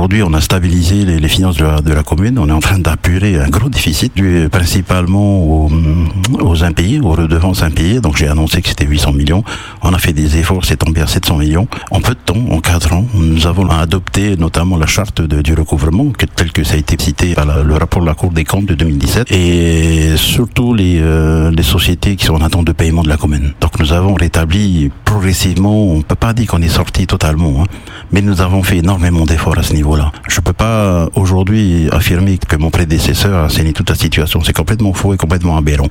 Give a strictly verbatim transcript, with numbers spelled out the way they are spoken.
Aujourd'hui, on a stabilisé les, les finances de la, de la commune. On est en train d'apurer un gros déficit dû principalement aux, aux impayés, aux redevances impayées. Donc j'ai annoncé que c'était huit cents millions. On a fait des efforts, c'est tombé à sept cents millions. En peu de temps, en quatre ans, nous avons adopté notamment la charte de, du recouvrement, que, tel que ça a été cité par la, le rapport de la Cour des comptes de deux mille dix-sept, et surtout les, euh, les sociétés qui sont en attente de paiement de la commune. Donc nous avons rétabli progressivement, on ne peut pas dire qu'on est sorti totalement, hein, mais nous avons fait énormément d'efforts à ce niveau-là. Je ne peux pas aujourd'hui affirmer que mon prédécesseur a assaini toute la situation. C'est complètement faux et complètement aberrant.